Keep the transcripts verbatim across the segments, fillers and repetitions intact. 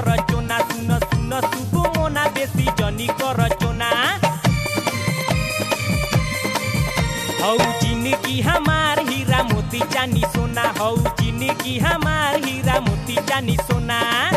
कर चोना सुन सुन सुगु मोना बेसी जनी कर चोना हौ जिंदगी हमार हीरा मोती चानी सोना हौ जिंदगी हमार हीरा मोती चानी सोना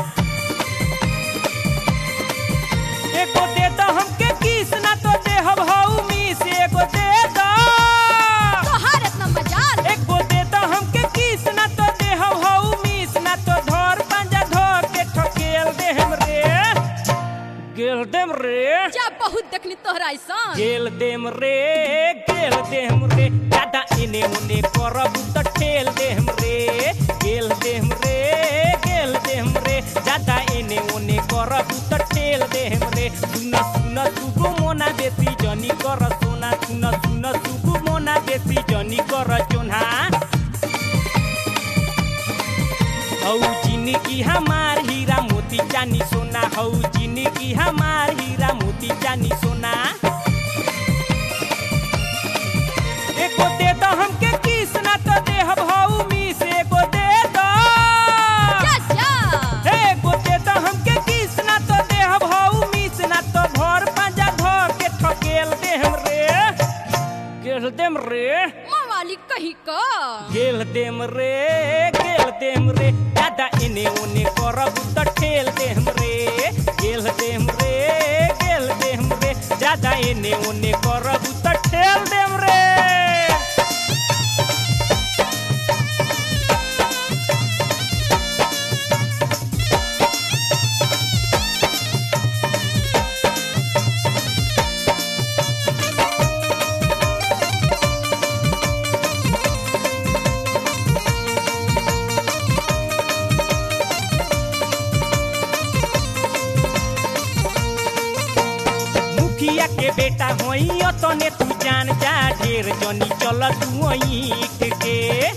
एको दे दो हमके किस ना तो दे हम हौ मिस एको दे दो तोहार इतना मजाल एको दे दो हमके किस ना तो दे हम हौ मिस ना तो धर पंजा धर के ठकेल दे हम रे गेल देम रे जा बहुत देखनी तोहरा ऐसा गेल देम रे गेल देम रे दादा इने उने करब त ठेल देम रे गेल देम रे गेल देम रे दादा इने उने करब त ठेल देम रे सुन सुन सुगु मोना बेसी जनी कर सोना सुन सुन सुगु मोना बेसी जनी कर चोना हौ जिंदगी हमार हीरा मोती चानी सोना हौ जिंदगी हमार हीरा मोती चानी सोना एको दे दो हमके किस ना तो दे हम हौ मिस एको दे दो जा जा एको दे दो हमके किस ना तो दे हम हौ मिस ना तो भर पंजा धर के ठकेल दे हम रे गेल देम रे मावाली कहीं का गेल देम रे गेल देम रे दादा इने उने करब त ठेल देम रे गेल देम रे गेल देम रे दादा इने उने करब त ठेल देम रे मुखिया के बेटा होई तने तू जान जा ढेर जनी चल तू ईट के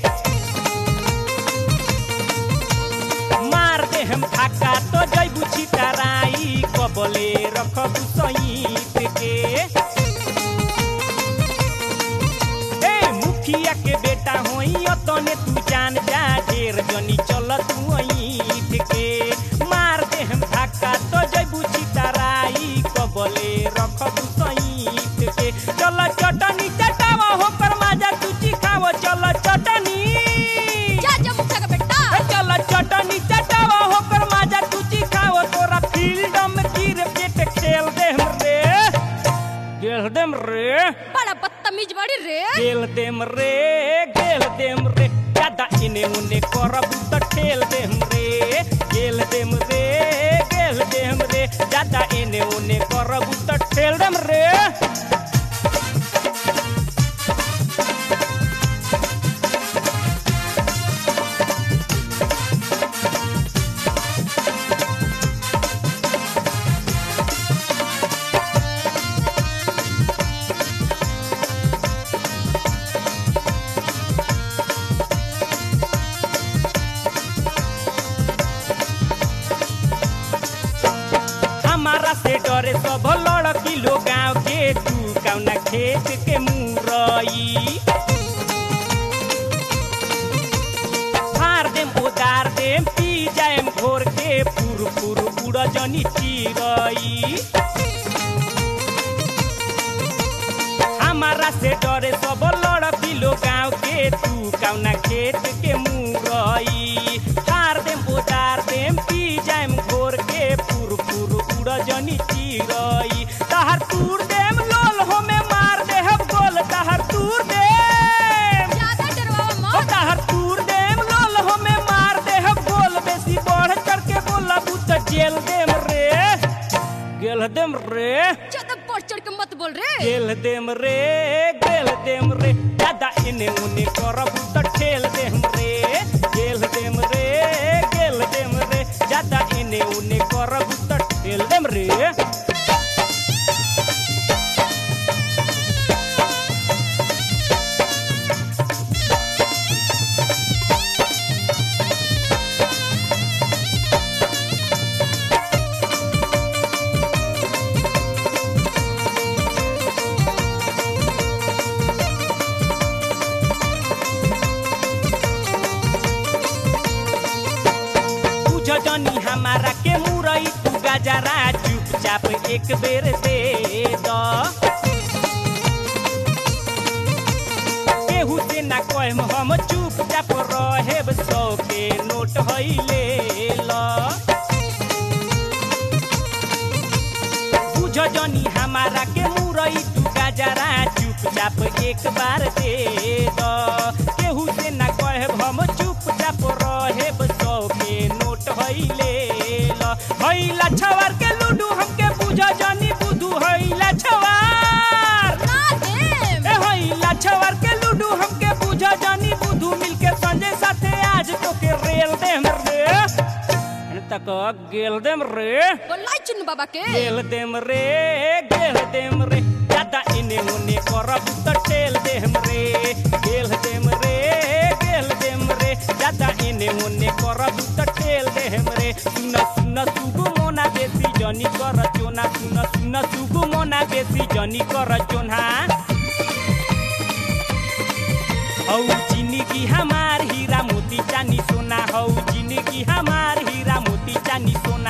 मार दे हम धाका तो जैबू छितराई कबले रखबू सईट के ए मुखिया के बेटा होई तने तू जान जा ढेर जनी चल तू ईट के मार दे हम धाका तो जैबू छितराई कबले रखबू सईट के चल चटनी चटावा होकर माजा तू चिखाव चल चटनी जा जा मुखिया का बेटा चल चटनी चटावा होकर माजा तू चिखाव तोरा फील्ड में गिर पेट खेल दे हम रे गेल देम रे बड़ा बदतमीज बड़ी रे गेल देम रे गेल देम रे दादा इने उने करब त ठेल देम रे गेल देम रे गेल देम रे दादा इने उने करब त ठेल देम रे हमारा से डरे सब लड़की लोग गाँव के तू कौना खेत के मुरई फार देम उदार देम पी जाएम घोर के पुर पुर उड़ जनी चिरई हमारा से डरे सब लड़की लोग गाँव के तू कौना खेत के मुरई फार देम उदार देम पी जाएम घोर के पुर पुर उड़ जनी चिरई तहर तूर देम लोल हो में मार दे हम गोल तहर तूर देम ज्यादा डरवावा मत तहर तूर देम लोल हो में मार दे हम गोल बेसी बढ़ चढ़ के बोला बुत जेल देम रे गेल देम रे ज्यादा बढ़ चढ़ के मत बोल रे गेल देम रे गेल देम रे दादा इने उने करब त ठेल देम रे गेल देम रे गेल देम रे दादा इने उने करब त ठेल देम रे जनी हमारा के मुरई तू गजरा चुपचाप एक बेर दे द केहू से ना कहम हम चुपचाप रहेब सौ के नोट हइले ल बुझ जनी हमारा के मुरई तू गजरा चुपचाप एक बार दे द केहू से ना कहब हम चुपचाप रहेब सौ के नोट हइले ल हइला छवार के लूडू हमके बुझ जनी बुधू हइला छवार ना देम ए हइला छवार के लूडू हमके बुझ जनी बुधू मिलके संजय साथे आज तो के रेल देम रे तक गेल देम रे बोलाई चुन बाबा के गेल देम रे गेल देम रे ज्यादा इने उने करब त टेल देम रे गेल देम रे गेल देम रे ज्यादा इने उने करब त टेल देम रे सुन सुन सुगु मोना बेसी जनी कर चोना सुन सुन सुगु मोना बेसी जनी कर चोना हौ जिंदगी हमार हीरा मोती चानी सोना हौ जिंदगी हमार हीरा मोती चानी सोना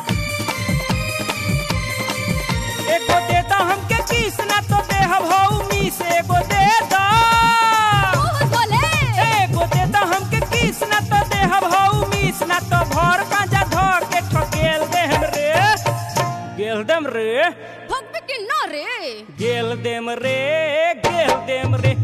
एगो दे दो हमके किस ना तो दे हौ मीस एगो दे दो बहुत बोले एगो दे दो हमके किस ना तो दे हौ मीस ना तो भर गांजा धर के ठकेल देम रे गेल देम रे भगवे के ना रे गेल देम रे गेल देम रे